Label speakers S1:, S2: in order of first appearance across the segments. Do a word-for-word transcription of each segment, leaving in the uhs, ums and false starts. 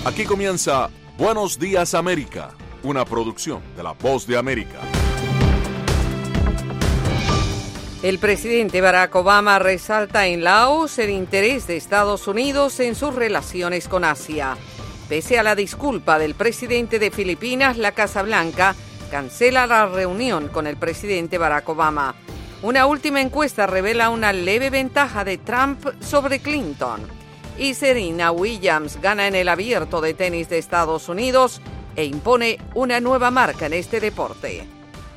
S1: Aquí comienza Buenos Días América, una producción de La Voz de América.
S2: El presidente Barack Obama resalta en Laos el interés de Estados Unidos en sus relaciones con Asia. Pese a la disculpa del presidente de Filipinas, la Casa Blanca cancela la reunión con el presidente Barack Obama. Una última encuesta revela una leve ventaja de Trump sobre Clinton. Y Serena Williams gana en el Abierto de Tenis de Estados Unidos e impone una nueva marca en este deporte.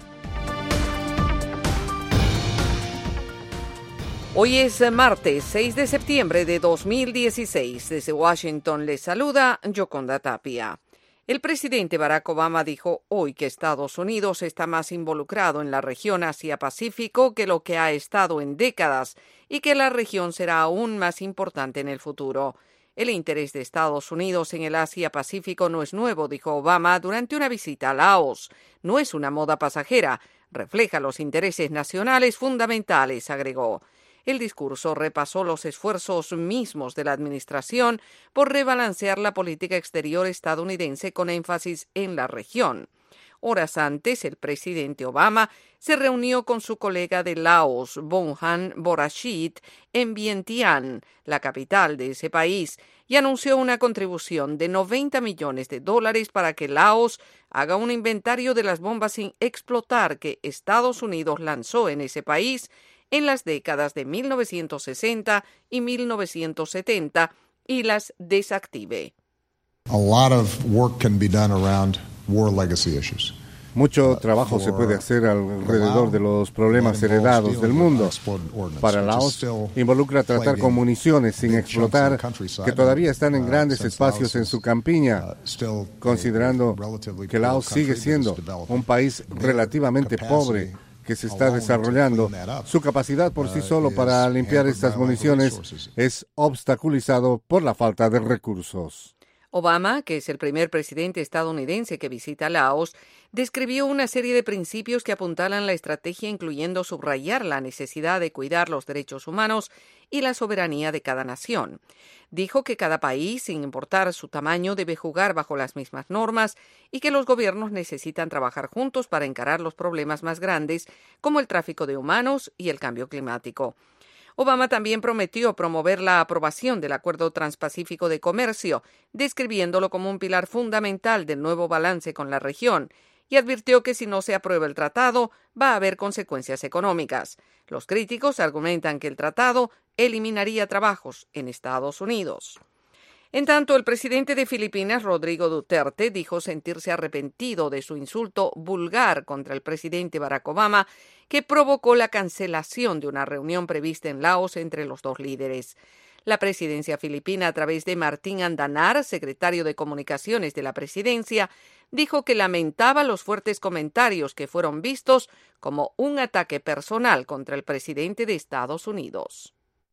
S2: Hoy es martes seis de septiembre de dos mil dieciséis. Desde Washington les saluda Yoconda Tapia. El presidente Barack Obama dijo hoy que Estados Unidos está más involucrado en la región Asia-Pacífico que lo que ha estado en décadas y que la región será aún más importante en el futuro. El interés de Estados Unidos en el Asia-Pacífico no es nuevo, dijo Obama durante una visita a Laos. No es una moda pasajera, refleja los intereses nacionales fundamentales, agregó. El discurso repasó los esfuerzos mismos de la administración por rebalancear la política exterior estadounidense con énfasis en la región. Horas antes, el presidente Obama se reunió con su colega de Laos, Bonghan Borachit, en Vientiane, la capital de ese país, y anunció una contribución de noventa millones de dólares para que Laos haga un inventario de las bombas sin explotar que Estados Unidos lanzó en ese país en las décadas de mil novecientos sesenta y mil novecientos setenta y las desactive.
S3: A lot of work can be done around war legacy issues.
S4: Mucho trabajo se puede hacer alrededor de los problemas heredados del mundo. Para Laos, involucra tratar con municiones sin explotar que todavía están en grandes espacios en su campiña, considerando que Laos sigue siendo un país relativamente pobre que se está desarrollando. Su capacidad por sí solo para limpiar estas municiones es obstaculizado por la falta de recursos.
S2: Obama, que es el primer presidente estadounidense que visita Laos, describió una serie de principios que apuntalan la estrategia, incluyendo subrayar la necesidad de cuidar los derechos humanos y la soberanía de cada nación. Dijo que cada país, sin importar su tamaño, debe jugar bajo las mismas normas y que los gobiernos necesitan trabajar juntos para encarar los problemas más grandes, como el tráfico de humanos y el cambio climático. Obama también prometió promover la aprobación del Acuerdo Transpacífico de Comercio, describiéndolo como un pilar fundamental del nuevo balance con la región, y advirtió que si no se aprueba el tratado, va a haber consecuencias económicas. Los críticos argumentan que el tratado eliminaría trabajos en Estados Unidos. En tanto, el presidente de Filipinas, Rodrigo Duterte, dijo sentirse arrepentido de su insulto vulgar contra el presidente Barack Obama, que provocó la cancelación de una reunión prevista en Laos entre los dos líderes. La presidencia filipina, a través de Martín Andanar, secretario de Comunicaciones de la presidencia, dijo que lamentaba los fuertes comentarios que fueron vistos como un ataque personal contra el presidente de Estados Unidos.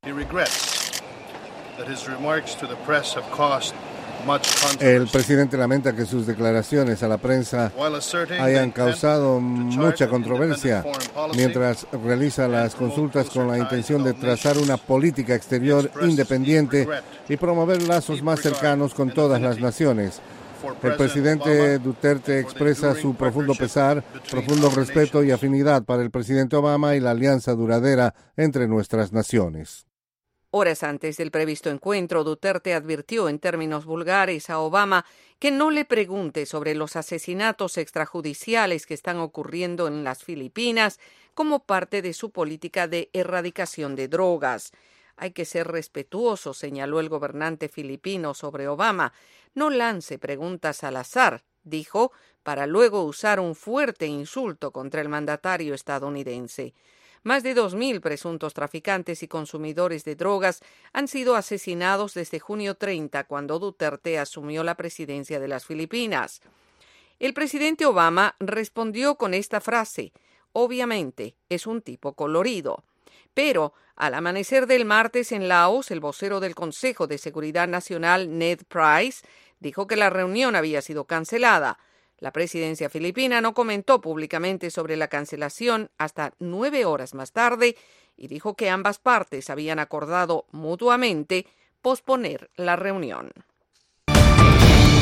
S4: El presidente lamenta que sus declaraciones a la prensa hayan causado mucha controversia mientras realiza las consultas con la intención de trazar una política exterior independiente y promover lazos más cercanos con todas las naciones. El presidente Duterte expresa su profundo pesar, profundo respeto y afinidad para el presidente Obama y la alianza duradera entre nuestras naciones.
S2: Horas antes del previsto encuentro, Duterte advirtió en términos vulgares a Obama que no le pregunte sobre los asesinatos extrajudiciales que están ocurriendo en las Filipinas como parte de su política de erradicación de drogas. Hay que ser respetuoso, señaló el gobernante filipino sobre Obama. No lance preguntas al azar, dijo, para luego usar un fuerte insulto contra el mandatario estadounidense. Más de dos mil presuntos traficantes y consumidores de drogas han sido asesinados desde junio treinta, cuando Duterte asumió la presidencia de las Filipinas. El presidente Obama respondió con esta frase: obviamente, es un tipo colorido. Pero, al amanecer del martes en Laos, el vocero del Consejo de Seguridad Nacional, Ned Price, dijo que la reunión había sido cancelada. La presidencia filipina no comentó públicamente sobre la cancelación hasta nueve horas más tarde y dijo que ambas partes habían acordado mutuamente posponer la reunión.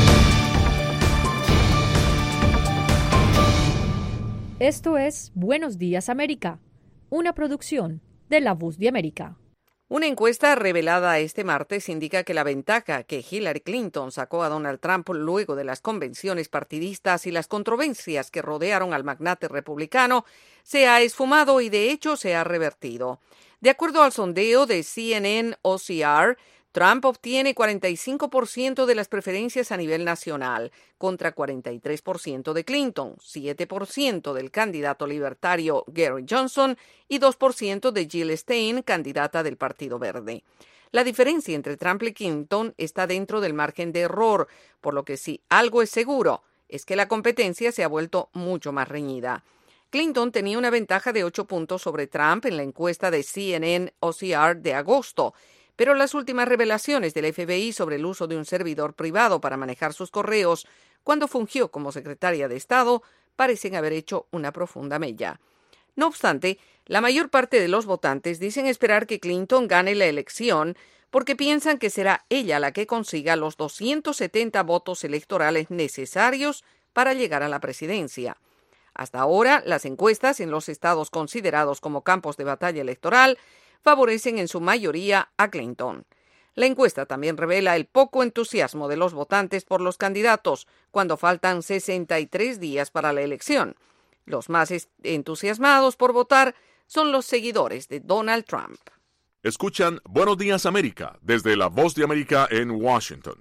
S5: Esto es Buenos Días América, una producción de La Voz de América.
S2: Una encuesta revelada este martes indica que la ventaja que Hillary Clinton sacó a Donald Trump luego de las convenciones partidistas y las controversias que rodearon al magnate republicano se ha esfumado y de hecho se ha revertido. De acuerdo al sondeo de C N N O C R, Trump obtiene cuarenta y cinco por ciento de las preferencias a nivel nacional, contra cuarenta y tres por ciento de Clinton, siete por ciento del candidato libertario Gary Johnson y dos por ciento de Jill Stein, candidata del Partido Verde. La diferencia entre Trump y Clinton está dentro del margen de error, por lo que si algo es seguro, es que la competencia se ha vuelto mucho más reñida. Clinton tenía una ventaja de ocho puntos sobre Trump en la encuesta de C N N O C R de agosto, pero las últimas revelaciones del F B I sobre el uso de un servidor privado para manejar sus correos cuando fungió como secretaria de Estado parecen haber hecho una profunda mella. No obstante, la mayor parte de los votantes dicen esperar que Clinton gane la elección porque piensan que será ella la que consiga los doscientos setenta votos electorales necesarios para llegar a la presidencia. Hasta ahora, las encuestas en los estados considerados como campos de batalla electoral favorecen en su mayoría a Clinton. La encuesta también revela el poco entusiasmo de los votantes por los candidatos cuando faltan sesenta y tres días para la elección. Los más entusiasmados por votar son los seguidores de Donald Trump.
S1: Escuchan Buenos Días América desde La Voz de América en Washington.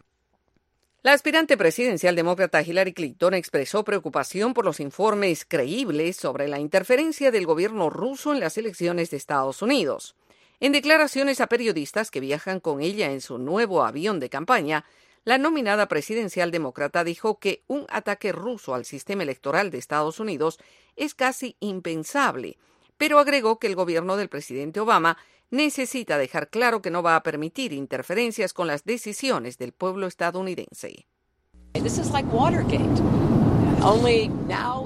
S2: La aspirante presidencial demócrata Hillary Clinton expresó preocupación por los informes creíbles sobre la interferencia del gobierno ruso en las elecciones de Estados Unidos. En declaraciones a periodistas que viajan con ella en su nuevo avión de campaña, la nominada presidencial demócrata dijo que un ataque ruso al sistema electoral de Estados Unidos es casi impensable, pero agregó que el gobierno del presidente Obama necesita dejar claro que no va a permitir interferencias con las decisiones del pueblo estadounidense.
S6: This is like Watergate. Only now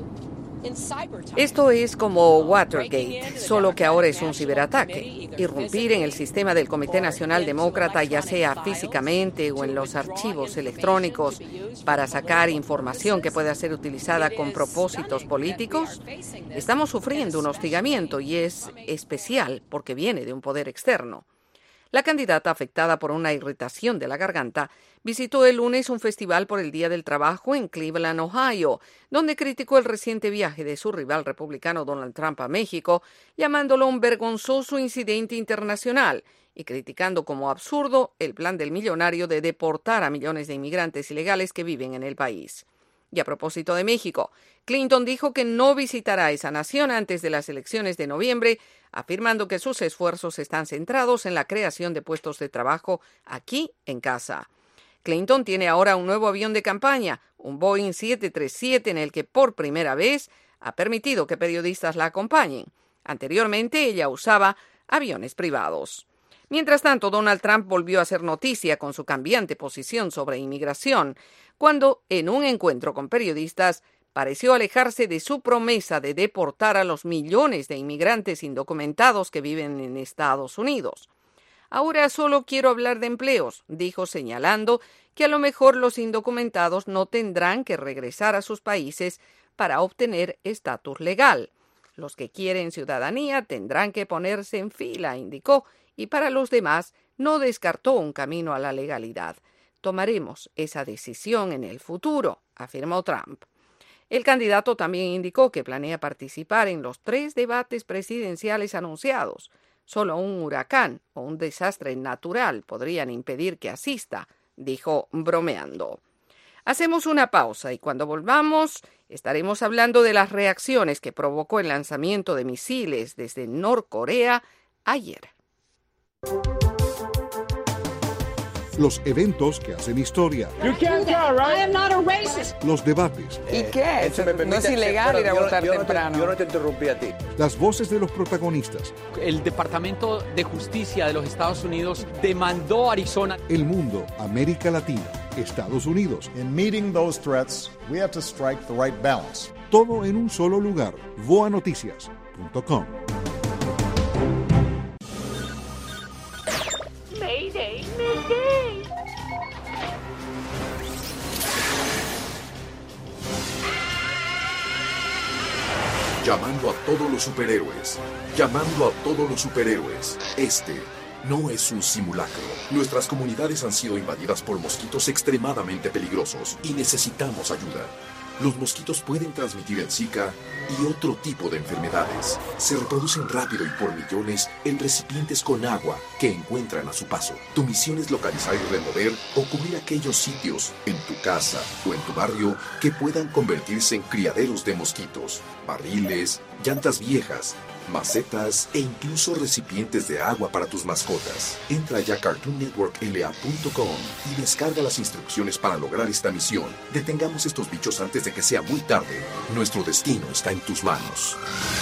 S2: Esto es como Watergate, solo que ahora es un ciberataque. Irrumpir en el sistema del Comité Nacional Demócrata, ya sea físicamente o en los archivos electrónicos, para sacar información que pueda ser utilizada con propósitos políticos. Estamos sufriendo un hostigamiento y es especial porque viene de un poder externo. La candidata, afectada por una irritación de la garganta, visitó el lunes un festival por el Día del Trabajo en Cleveland, Ohio, donde criticó el reciente viaje de su rival republicano Donald Trump a México, llamándolo un vergonzoso incidente internacional y criticando como absurdo el plan del millonario de deportar a millones de inmigrantes ilegales que viven en el país. Y a propósito de México, Clinton dijo que no visitará esa nación antes de las elecciones de noviembre, afirmando que sus esfuerzos están centrados en la creación de puestos de trabajo aquí en casa. Clinton tiene ahora un nuevo avión de campaña, un Boeing siete treinta y siete, en el que por primera vez ha permitido que periodistas la acompañen. Anteriormente ella usaba aviones privados. Mientras tanto, Donald Trump volvió a hacer noticia con su cambiante posición sobre inmigración, cuando, en un encuentro con periodistas, pareció alejarse de su promesa de deportar a los millones de inmigrantes indocumentados que viven en Estados Unidos. Ahora solo quiero hablar de empleos, dijo, señalando que a lo mejor los indocumentados no tendrán que regresar a sus países para obtener estatus legal. Los que quieren ciudadanía tendrán que ponerse en fila, indicó, y para los demás no descartó un camino a la legalidad. Tomaremos esa decisión en el futuro, afirmó Trump. El candidato también indicó que planea participar en los tres debates presidenciales anunciados. Solo un huracán o un desastre natural podrían impedir que asista, dijo bromeando. Hacemos una pausa y cuando volvamos estaremos hablando de las reacciones que provocó el lanzamiento de misiles desde Norcorea ayer.
S7: Los eventos que hacen historia.
S8: You can't go, right? I am not a racist.
S7: Los debates.
S9: ¿Y qué? No es ilegal ir a votar temprano.
S10: Yo no te interrumpí a ti.
S7: Las voces de los protagonistas.
S11: El Departamento de Justicia de los Estados Unidos demandó a Arizona.
S7: El mundo, América Latina, Estados Unidos.
S3: In meeting those threats, we have to strike the right balance.
S7: Todo en un solo lugar. voa noticias punto com.
S12: Mayday, mayday.
S10: Llamando a todos los superhéroes. Llamando a todos los superhéroes. Este no es un simulacro. Nuestras comunidades han sido invadidas por mosquitos extremadamente peligrosos y necesitamos ayuda. Los mosquitos pueden transmitir el Zika y otro tipo de enfermedades. Se reproducen rápido y por millones en recipientes con agua que encuentran a su paso. Tu misión es localizar y remover o cubrir aquellos sitios en tu casa o en tu barrio que puedan convertirse en criaderos de mosquitos. Barriles, llantas viejas, macetas e incluso recipientes de agua para tus mascotas. Entra ya a cartoon network l a punto com y descarga las instrucciones para lograr esta misión. Detengamos estos bichos antes de que sea muy tarde. Nuestro destino está en tus manos.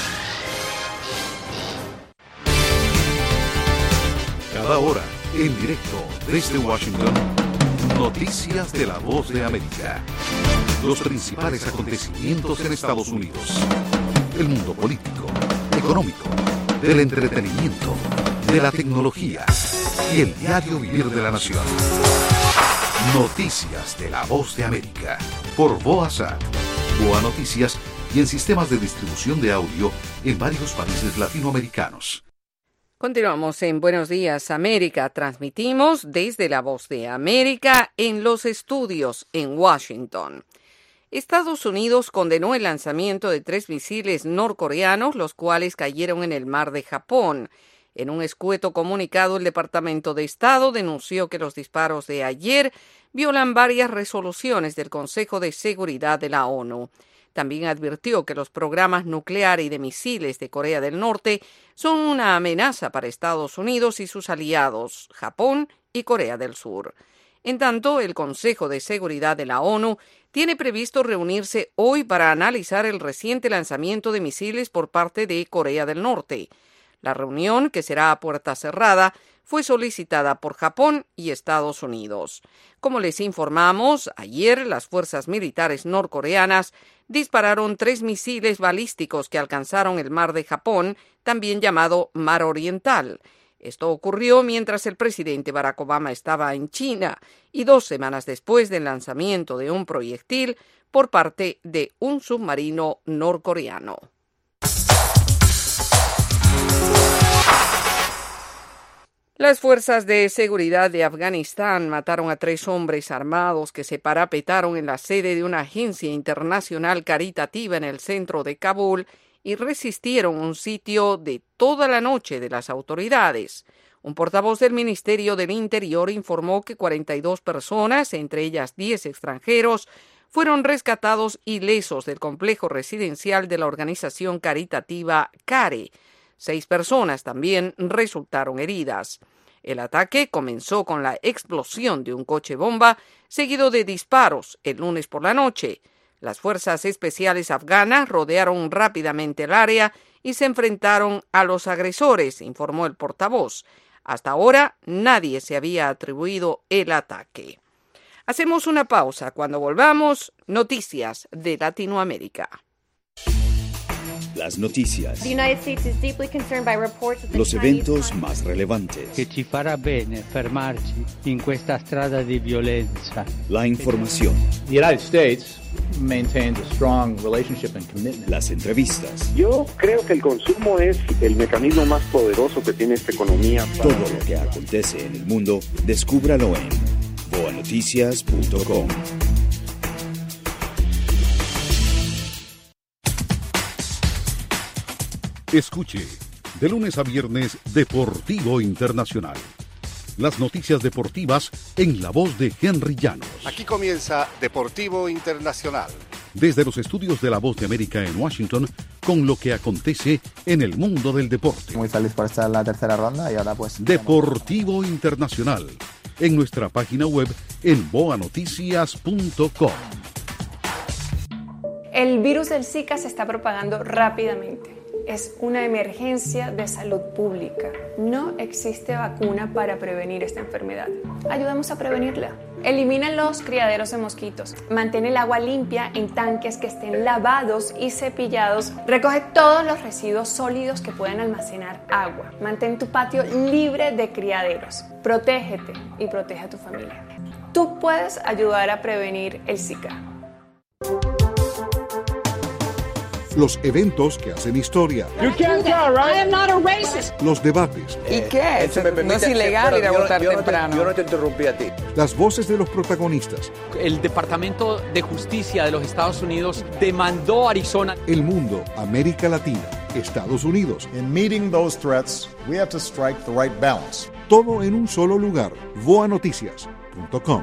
S1: Cada hora, en directo desde Washington, noticias de la Voz de América. Los principales acontecimientos en Estados Unidos. El mundo político, económico, del entretenimiento, de la tecnología y el diario vivir de la nación. Noticias de la Voz de América por VOASAT, Boa Noticias y en sistemas de distribución de audio en varios países latinoamericanos.
S2: Continuamos en Buenos Días América. Transmitimos desde la Voz de América en los estudios en Washington. Estados Unidos condenó el lanzamiento de tres misiles norcoreanos, los cuales cayeron en el mar de Japón. En un escueto comunicado, el Departamento de Estado denunció que los disparos de ayer violan varias resoluciones del Consejo de Seguridad de la ONU. También advirtió que los programas nuclear y de misiles de Corea del Norte son una amenaza para Estados Unidos y sus aliados, Japón y Corea del Sur. En tanto, el Consejo de Seguridad de la ONU tiene previsto reunirse hoy para analizar el reciente lanzamiento de misiles por parte de Corea del Norte. La reunión, que será a puerta cerrada, fue solicitada por Japón y Estados Unidos. Como les informamos, ayer las fuerzas militares norcoreanas dispararon tres misiles balísticos que alcanzaron el mar de Japón, también llamado Mar Oriental. Esto ocurrió mientras el presidente Barack Obama estaba en China y dos semanas después del lanzamiento de un proyectil por parte de un submarino norcoreano. Las fuerzas de seguridad de Afganistán mataron a tres hombres armados que se parapetaron en la sede de una agencia internacional caritativa en el centro de Kabul y resistieron un sitio de toda la noche de las autoridades. Un portavoz del Ministerio del Interior informó que cuarenta y dos personas, entre ellas diez extranjeros, fueron rescatados ilesos del complejo residencial de la organización caritativa CARE. Seis personas también resultaron heridas. El ataque comenzó con la explosión de un coche bomba, seguido de disparos el lunes por la noche. Las fuerzas especiales afganas rodearon rápidamente el área y se enfrentaron a los agresores, informó el portavoz. Hasta ahora nadie se había atribuido el ataque. Hacemos una pausa. Cuando volvamos, noticias de Latinoamérica.
S13: Las noticias. Los eventos más relevantes.
S14: Que ci farà bene fermarci in questa strada di violenza.
S13: La información.
S15: The United States maintains a strong relationship and commitment.
S13: Las entrevistas.
S16: Yo creo que el consumo es el mecanismo más poderoso que tiene esta economía.
S13: Para... Todo lo que acontece en el mundo, descúbralo en boa noticias punto com.
S7: Escuche, de lunes a viernes, Deportivo Internacional. Las noticias deportivas en la voz de Henry Llanos.
S4: Aquí comienza Deportivo Internacional.
S7: Desde los estudios de La Voz de América en Washington, con lo que acontece en el mundo del deporte.
S17: Muy feliz por estar en la tercera ronda y ahora pues...
S7: Deportivo Internacional, en nuestra página web en boa noticias punto com.
S18: El virus del Zika se está propagando rápidamente. Es una emergencia de salud pública. No existe vacuna para prevenir esta enfermedad. Ayudemos a prevenirla. Elimina los criaderos de mosquitos. Mantén el agua limpia en tanques que estén lavados y cepillados. Recoge todos los residuos sólidos que puedan almacenar agua. Mantén tu patio libre de criaderos. Protégete y protege a tu familia. Tú puedes ayudar a prevenir el Zika.
S7: los eventos que hacen historia,
S8: You can't go, right? I am not a racist.
S7: los debates,
S9: ¿Y qué? No es ilegal ir a votar temprano.
S19: Yo no te interrumpí a ti.
S7: las voces de los protagonistas,
S11: El Departamento de Justicia de los Estados Unidos demandó a Arizona.
S7: el mundo, América Latina, Estados Unidos.
S3: In meeting those threats, we have to strike the right balance.
S7: Todo en un solo lugar. voa noticias punto com.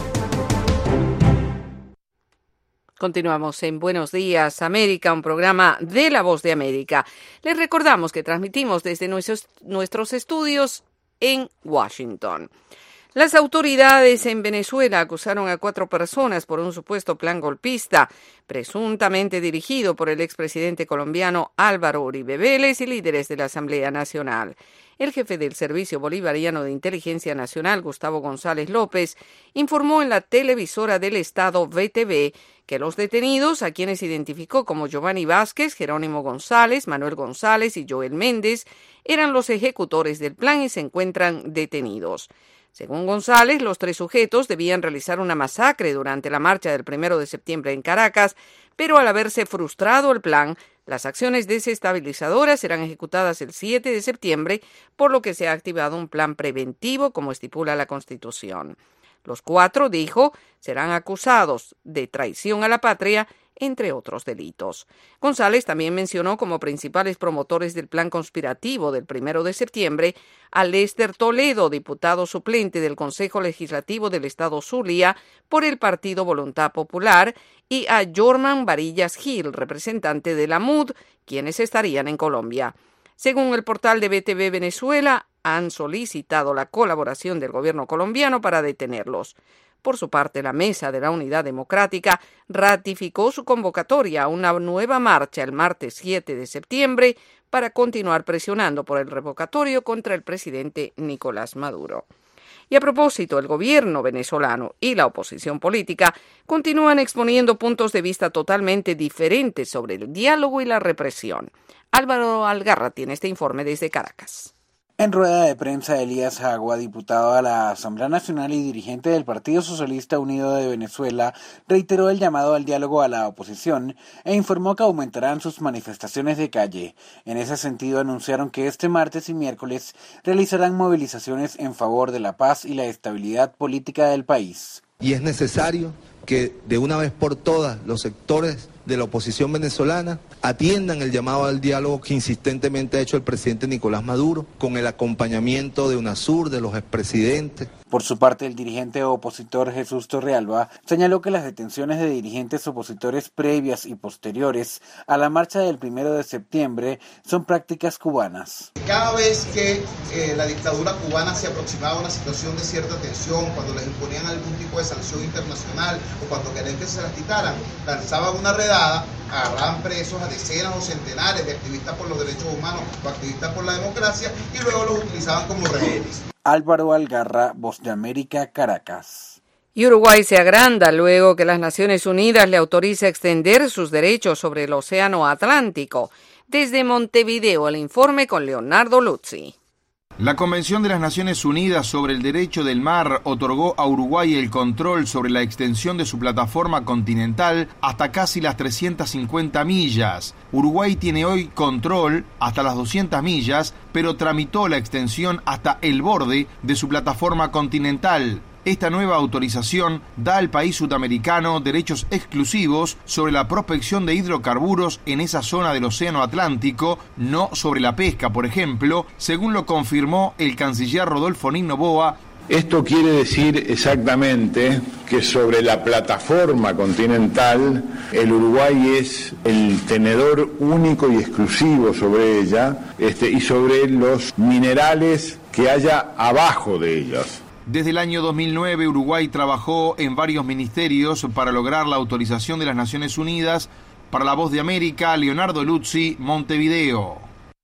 S2: Continuamos en Buenos Días América, un programa de La Voz de América. Les recordamos que transmitimos desde nuestros, nuestros estudios en Washington. Las autoridades en Venezuela acusaron a cuatro personas por un supuesto plan golpista, presuntamente dirigido por el expresidente colombiano Álvaro Uribe Vélez y líderes de la Asamblea Nacional. El jefe del Servicio Bolivariano de Inteligencia Nacional, Gustavo González López, informó en la televisora del Estado V T V que los detenidos, a quienes identificó como Giovanni Vázquez, Jerónimo González, Manuel González y Joel Méndez, eran los ejecutores del plan y se encuentran detenidos. Según González, los tres sujetos debían realizar una masacre durante la marcha del primero de septiembre en Caracas, pero al haberse frustrado el plan, las acciones desestabilizadoras serán ejecutadas el siete de septiembre, por lo que se ha activado un plan preventivo, como estipula la Constitución. Los cuatro, dijo, serán acusados de traición a la patria, entre otros delitos. González también mencionó como principales promotores del plan conspirativo del primero de septiembre a Lester Toledo, diputado suplente del Consejo Legislativo del Estado Zulia por el Partido Voluntad Popular, y a Jorman Varillas Gil, representante de la M U D, quienes estarían en Colombia. Según el portal de V T V Venezuela, han solicitado la colaboración del gobierno colombiano para detenerlos. Por su parte, la Mesa de la Unidad Democrática ratificó su convocatoria a una nueva marcha el martes siete de septiembre para continuar presionando por el revocatorio contra el presidente Nicolás Maduro. Y a propósito, el gobierno venezolano y la oposición política continúan exponiendo puntos de vista totalmente diferentes sobre el diálogo y la represión. Álvaro Algarra tiene este informe desde Caracas.
S20: En rueda de prensa, Elías Jagua, diputado a la Asamblea Nacional y dirigente del Partido Socialista Unido de Venezuela, reiteró el llamado al diálogo a la oposición e informó que aumentarán sus manifestaciones de calle. En ese sentido, anunciaron que este martes y miércoles realizarán movilizaciones en favor de la paz y la estabilidad política del país.
S21: Y es necesario que de una vez por todas los sectores de la oposición venezolana atiendan el llamado al diálogo que insistentemente ha hecho el presidente Nicolás Maduro, con el acompañamiento de UNASUR, de los expresidentes.
S20: Por su parte, el dirigente opositor Jesús Torrealba señaló que las detenciones de dirigentes opositores previas y posteriores a la marcha del primero de septiembre son prácticas cubanas.
S22: Cada vez que eh, la dictadura cubana se aproximaba a una situación de cierta tensión, cuando les imponían algún tipo de sanción internacional o cuando querían que se las quitaran, lanzaban una redada, agarraban presos a decenas o centenares de activistas por los derechos humanos o activistas por la democracia y luego los utilizaban como rehenes.
S20: Álvaro Algarra, Voz de América, Caracas.
S2: Y Uruguay se agranda luego que las Naciones Unidas le autoriza extender sus derechos sobre el Océano Atlántico. Desde Montevideo, el informe con Leonardo Luzzi.
S23: La Convención de las Naciones Unidas sobre el Derecho del Mar otorgó a Uruguay el control sobre la extensión de su plataforma continental hasta casi las trescientas cincuenta millas. Uruguay tiene hoy control hasta las doscientas millas, pero tramitó la extensión hasta el borde de su plataforma continental. Esta nueva autorización da al país sudamericano derechos exclusivos sobre la prospección de hidrocarburos en esa zona del Océano Atlántico, no sobre la pesca, por ejemplo, según lo confirmó el canciller Rodolfo Nin Noboa.
S24: Esto quiere decir exactamente que sobre la plataforma continental, el Uruguay es el tenedor único y exclusivo sobre ella, este, y sobre los minerales que haya abajo de ellas.
S23: Desde el año dos mil nueve, Uruguay trabajó en varios ministerios para lograr la autorización de las Naciones Unidas. Para La Voz de América, Leonardo Luzzi, Montevideo.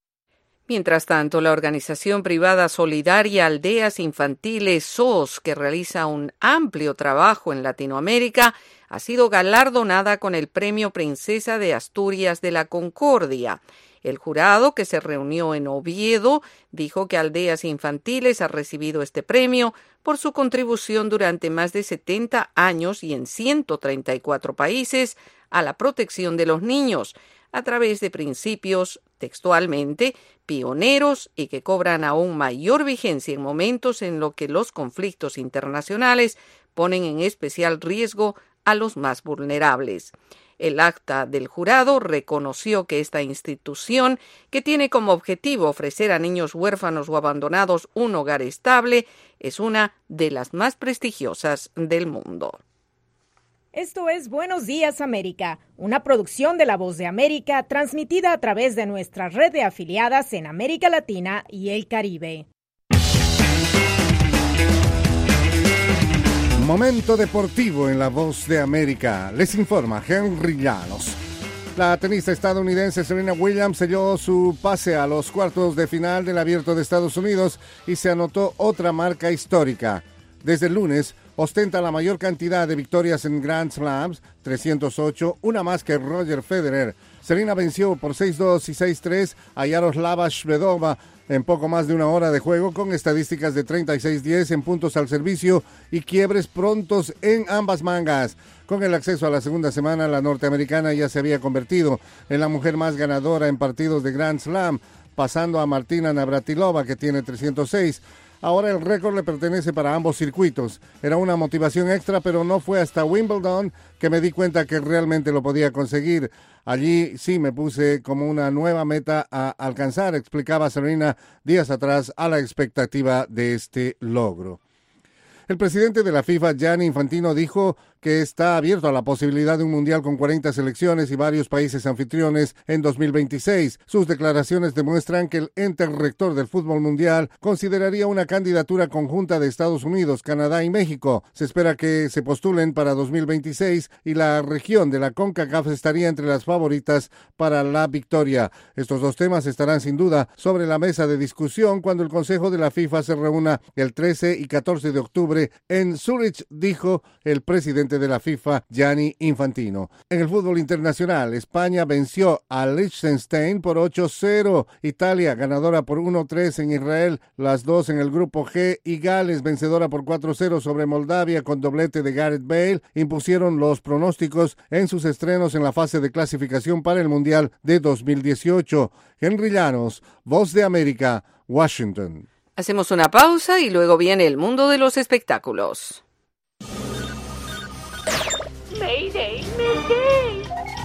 S2: Mientras tanto, la organización privada solidaria Aldeas Infantiles S O S, que realiza un amplio trabajo en Latinoamérica, ha sido galardonada con el Premio Princesa de Asturias de la Concordia. El jurado, que se reunió en Oviedo, dijo que Aldeas Infantiles ha recibido este premio por su contribución durante más de setenta años y en ciento treinta y cuatro países a la protección de los niños, a través de principios, textualmente, pioneros y que cobran aún mayor vigencia en momentos en los que los conflictos internacionales ponen en especial riesgo a los más vulnerables. El acta del jurado reconoció que esta institución, que tiene como objetivo ofrecer a niños huérfanos o abandonados un hogar estable, es una de las más prestigiosas del mundo.
S5: Esto es Buenos Días América, una producción de La Voz de América transmitida a través de nuestra red de afiliadas en América Latina y el Caribe.
S4: Momento deportivo en La Voz de América. Les informa Henry Llanos. La tenista estadounidense Serena Williams selló su pase a los cuartos de final del Abierto de Estados Unidos y se anotó otra marca histórica. Desde el lunes, ostenta la mayor cantidad de victorias en Grand Slams, trescientos ocho, una más que Roger Federer. Serena venció por seis dos y seis tres a Yaroslava Shvedova en poco más de una hora de juego, con estadísticas de treinta y seis diez en puntos al servicio y quiebres prontos en ambas mangas. Con el acceso a la segunda semana, la norteamericana ya se había convertido en la mujer más ganadora en partidos de Grand Slam, pasando a Martina Navratilova, que tiene trescientos seis. Ahora el récord le pertenece para ambos circuitos. Era una motivación extra, pero no fue hasta Wimbledon que me di cuenta que realmente lo podía conseguir. Allí sí me puse como una nueva meta a alcanzar, explicaba Serena días atrás a la expectativa de este logro. El presidente de la FIFA, Gianni Infantino, dijo que está abierto a la posibilidad de un mundial con cuarenta selecciones y varios países anfitriones en dos mil veintiséis. Sus declaraciones demuestran que el ente rector del fútbol mundial consideraría una candidatura conjunta de Estados Unidos, Canadá y México. Se espera que se postulen para dos mil veintiséis y la región de la CONCACAF estaría entre las favoritas para la victoria. Estos dos temas estarán sin duda sobre la mesa de discusión cuando el Consejo de la FIFA se reúna el trece y catorce de octubre en Zúrich, dijo el presidente de la FIFA, Gianni Infantino. En el fútbol internacional, España venció a Liechtenstein por ocho cero, Italia ganadora por uno tres en Israel, las dos en el grupo G, y Gales vencedora por cuatro cero sobre Moldavia con doblete de Gareth Bale, impusieron los pronósticos en sus estrenos en la fase de clasificación para el Mundial de dos mil dieciocho. Henry Llanos, Voz de América, Washington.
S2: Hacemos una pausa y luego viene el mundo de los espectáculos.
S8: Mayday, Mayday.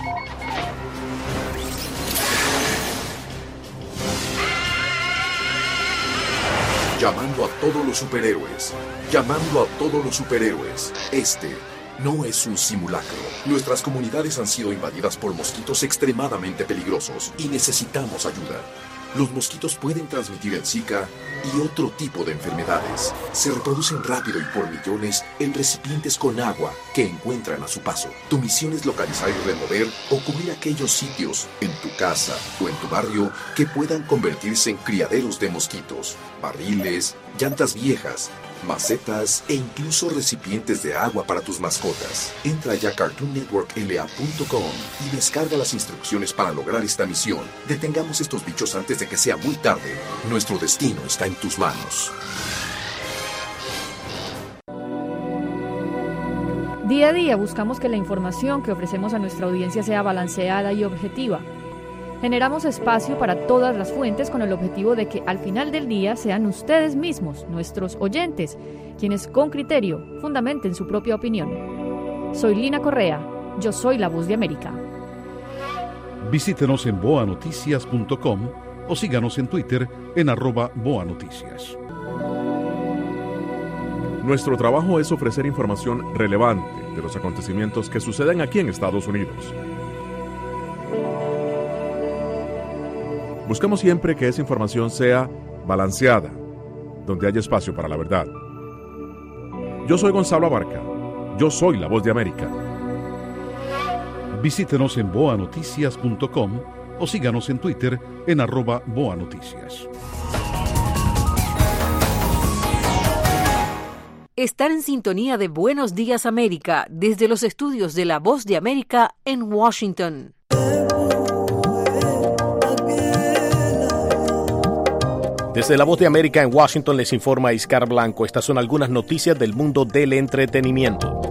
S10: Llamando a todos los superhéroes. Llamando a todos los superhéroes. Este no es un simulacro. Nuestras comunidades han sido invadidas por mosquitos extremadamente peligrosos y necesitamos ayuda. Los mosquitos pueden transmitir el Zika y otro tipo de enfermedades. Se reproducen rápido y por millones en recipientes con agua que encuentran a su paso. Tu misión es localizar y remover o cubrir aquellos sitios en tu casa o en tu barrio que puedan convertirse en criaderos de mosquitos, barriles, llantas viejas, macetas e incluso recipientes de agua para tus mascotas. Entra ya a cartoon network l a punto com y descarga las instrucciones para lograr esta misión. Detengamos estos bichos antes de que sea muy tarde. Nuestro destino está en tus manos.
S6: Día a día buscamos que la información que ofrecemos a nuestra audiencia sea balanceada y objetiva. Generamos espacio para todas las fuentes con el objetivo de que al final del día sean ustedes mismos, nuestros oyentes, quienes con criterio fundamenten su propia opinión. Soy Lina Correa, yo soy la Voz de América.
S7: Visítenos en boa noticias punto com o síganos en Twitter en arroba boanoticias.
S12: Nuestro trabajo es ofrecer información relevante de los acontecimientos que suceden aquí en Estados Unidos. Buscamos siempre que esa información sea balanceada, donde haya espacio para la verdad. Yo soy Gonzalo Abarca. Yo soy la Voz de América.
S7: Visítenos en boa noticias punto com o síganos en Twitter en arroba boanoticias.
S19: Están en sintonía de Buenos Días América desde los estudios de La Voz de América en Washington.
S25: Desde La Voz de América en Washington les informa Iscar Blanco. Estas son algunas noticias del mundo del entretenimiento.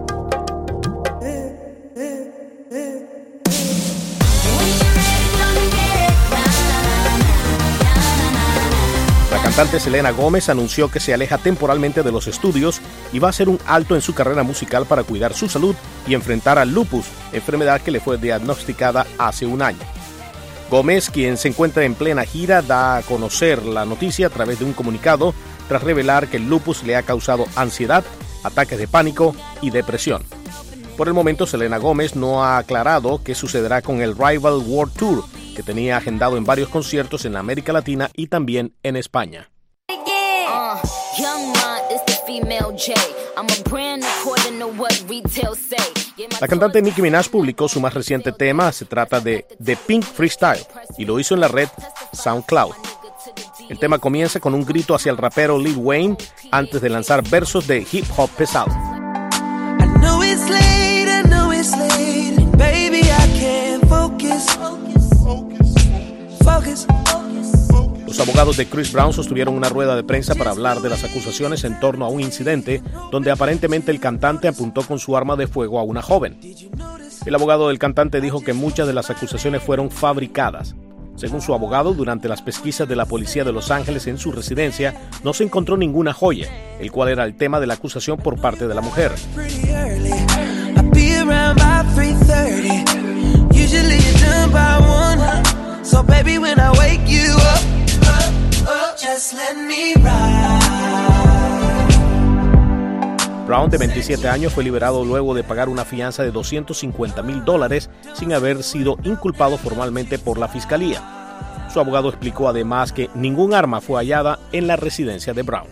S25: cantante Selena Gómez anunció que se aleja temporalmente de los estudios y va a hacer un alto en su carrera musical para cuidar su salud y enfrentar al lupus, enfermedad que le fue diagnosticada hace un año. Gómez, quien se encuentra en plena gira, da a conocer la noticia a través de un comunicado tras revelar que el lupus le ha causado ansiedad, ataques de pánico y depresión. Por el momento, Selena Gómez no ha aclarado qué sucederá con el Rival World Tour, que tenía agendado en varios conciertos en América Latina y también en España. La cantante Nicki Minaj publicó su más reciente tema, se trata de The Pink Freestyle, y lo hizo en la red SoundCloud. El tema comienza con un grito hacia el rapero Lil Wayne antes de lanzar versos de hip hop pesado. Los abogados de Chris Brown sostuvieron una rueda de prensa para hablar de las acusaciones en torno a un incidente donde aparentemente el cantante apuntó con su arma de fuego a una joven. El abogado del cantante dijo que muchas de las acusaciones fueron fabricadas. Según su abogado, durante las pesquisas de la policía de Los Ángeles en su residencia, no se encontró ninguna joya, el cual era el tema de la acusación por parte de la mujer. Brown, de veintisiete años, fue liberado luego de pagar una fianza de doscientos cincuenta mil dólares sin haber sido inculpado formalmente por la fiscalía. Su abogado explicó además que ningún arma fue hallada en la residencia de Brown.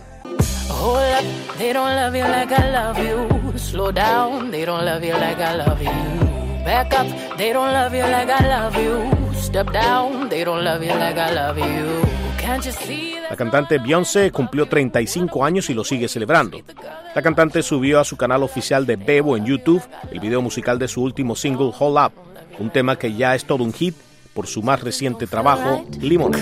S25: La cantante Beyoncé cumplió treinta y cinco años y lo sigue celebrando. La cantante subió a su canal oficial de Bebo en YouTube el video musical de su último single Hold Up, un tema que ya es todo un hit por su más reciente trabajo, Lemonade.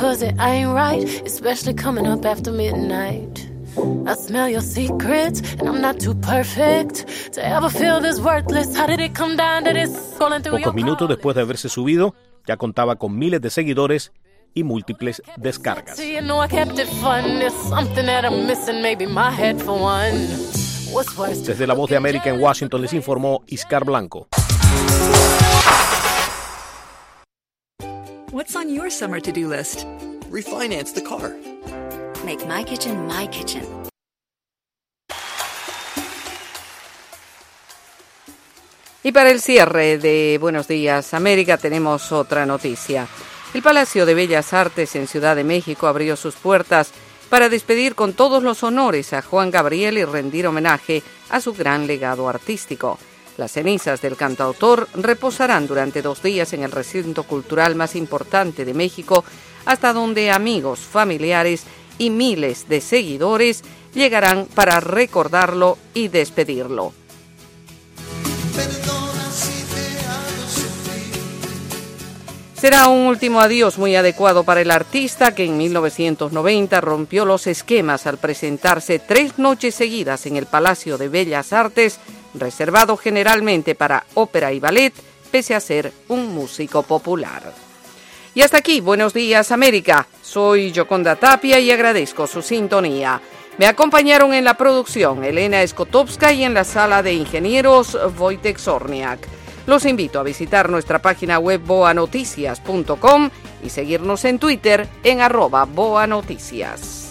S25: Pocos minutos después de haberse subido, ya contaba con miles de seguidores y múltiples descargas. Desde La Voz de América en Washington les informó Iscar Blanco.
S1: What's on your summer to-do list?
S13: Refinance the car.
S1: Make my kitchen my kitchen.
S2: Y para el cierre de Buenos Días América tenemos otra noticia. El Palacio de Bellas Artes en Ciudad de México abrió sus puertas para despedir con todos los honores a Juan Gabriel y rendir homenaje a su gran legado artístico. Las cenizas del cantautor reposarán durante dos días en el recinto cultural más importante de México, hasta donde amigos, familiares y miles de seguidores llegarán para recordarlo y despedirlo. Será un último adiós muy adecuado para el artista que en mil novecientos noventa rompió los esquemas al presentarse tres noches seguidas en el Palacio de Bellas Artes, reservado generalmente para ópera y ballet, pese a ser un músico popular. Y hasta aquí, Buenos Días América. Soy Yoconda Tapia y agradezco su sintonía. Me acompañaron en la producción Elena Skotowska y en la sala de ingenieros Wojtek Zorniak. Los invito a visitar nuestra página web boa noticias punto com y seguirnos en Twitter en arroba boanoticias.